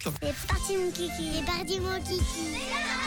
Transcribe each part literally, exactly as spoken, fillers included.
C'est parti mon kiki. C'est parti mon kiki.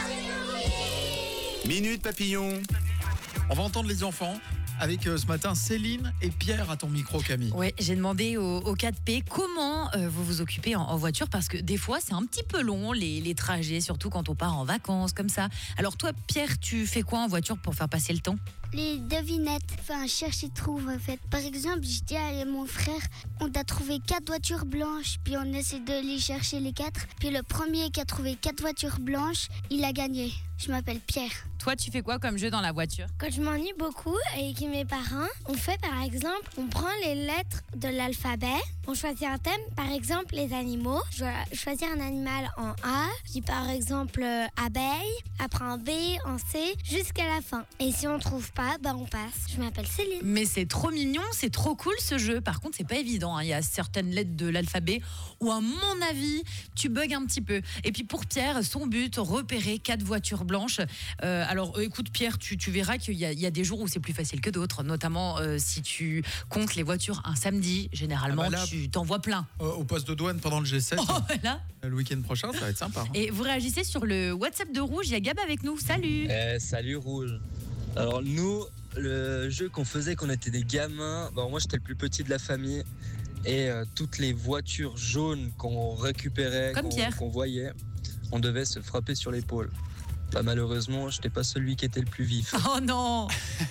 Minute Papillon. On va entendre les enfants avec euh, ce matin Céline et Pierre à ton micro, Camille. Ouais, j'ai demandé au, au quatre P comment euh, vous vous occupez en, en voiture, parce que des fois c'est un petit peu long les, les trajets, surtout quand on part en vacances comme ça. Alors toi Pierre, tu fais quoi en voiture pour faire passer le temps? Les devinettes, enfin cherche et trouve en fait. Par exemple, je dis à mon frère, on a trouvé quatre voitures blanches, puis on essaie de les chercher les quatre. Puis le premier qui a trouvé quatre voitures blanches, il a gagné. Je m'appelle Pierre. Toi tu fais quoi comme jeu dans la voiture? Quand je m'ennuie beaucoup avec mes parents, on fait par exemple, on prend les lettres de l'alphabet, on choisit un thème, par exemple les animaux. Je dois choisir un animal en A, je dis par exemple euh, abeille, après en B, en C, jusqu'à la fin. Et si on trouve pas, bah on passe. Je m'appelle Céline. Mais c'est trop mignon, c'est trop cool ce jeu. Par contre, c'est pas évident, hein. Il y a certaines lettres de l'alphabet où, à mon avis, tu bugs un petit peu. Et puis pour Pierre, son but, repérer quatre voitures blanches. Euh, alors, euh, écoute Pierre, tu, tu verras qu'il y a, il y a des jours où c'est plus facile que d'autres, notamment euh, si tu comptes les voitures un samedi. Généralement, Ah bah là, tu t'en vois plein. Euh, au poste de douane pendant le G sept, Oh, voilà. le week-end prochain, ça va être sympa. hein. Et vous réagissez sur le WhatsApp de Rouge. Il y a Gab avec nous. Salut. Eh, salut Rouge. Alors nous, le jeu qu'on faisait quand on était des gamins, bon, moi j'étais le plus petit de la famille et euh, toutes les voitures jaunes qu'on récupérait, Comme qu'on, Pierre. qu'on voyait, on devait se frapper sur l'épaule. Bah, malheureusement, je n'étais pas celui qui était le plus vif. Oh non.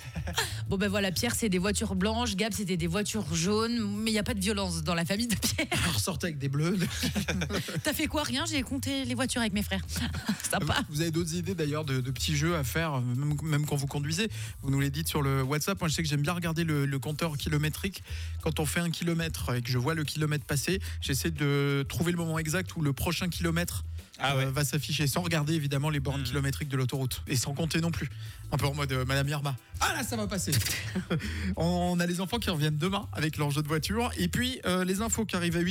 Bon ben voilà, Pierre c'est des voitures blanches, Gab c'était des voitures jaunes, mais il n'y a pas de violence dans la famille de Pierre. On ressortait avec des bleus. T'as fait quoi? Rien, j'ai compté les voitures avec mes frères. Sympa. Vous avez d'autres idées d'ailleurs de, de petits jeux à faire, même, même quand vous conduisez? Vous nous les dites sur le WhatsApp. Moi je sais que j'aime bien regarder le, le compteur kilométrique. Quand on fait un kilomètre et que je vois le kilomètre passer, j'essaie de trouver le moment exact où le prochain kilomètre Ah ouais. euh, va s'afficher, sans regarder évidemment les bornes Mmh. kilométriques de l'autoroute et sans compter non plus. Un peu en mode euh, Madame Irma. Ah là ça va passer. On a les enfants qui reviennent demain avec leur jeu de voiture et puis euh, les infos qui arrivent à huit